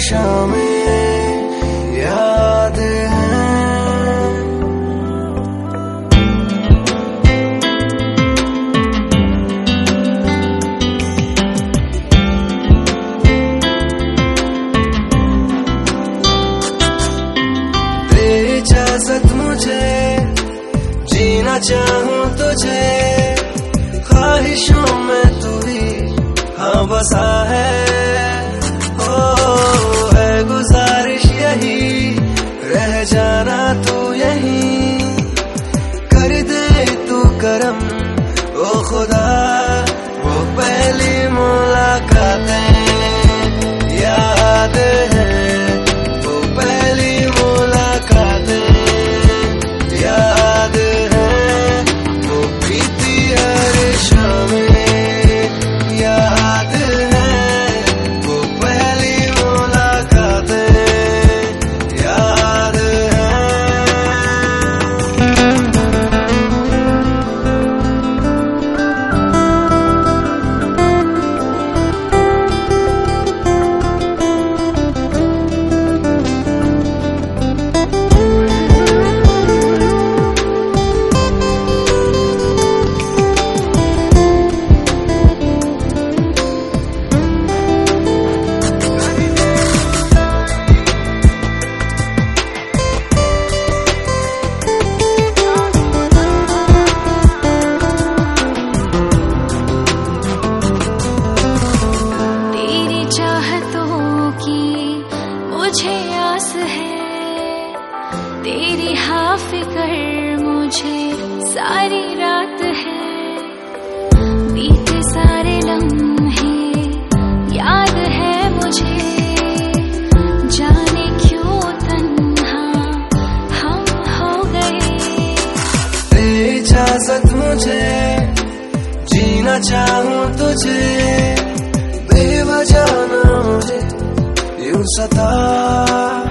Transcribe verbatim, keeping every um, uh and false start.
शामें याद है। तेरी इजाजत मुझे जीना चाहूं तुझे, ख्वाहिशों में तू ही हाँ बसा है। ओ है गुजारिश यही, रह जाना तू यहीं, कर दे तू करम ओ खुदा। वो पहली मुलाकातें याद है, वो पहली मुलाकातें याद है, वो बीती हर शामें याद है, वो पहली मुलाकातें याद है। मुझे आस है तेरी हाँ फिकर मुझे सारी रात है, बीते सारे लम्हे याद है मुझे, जाने क्यों तन्हा हम हो गए। तेरी इजाजत मुझे जीना चाहूं तुझे, बेवजह ना मुझे यूं सता।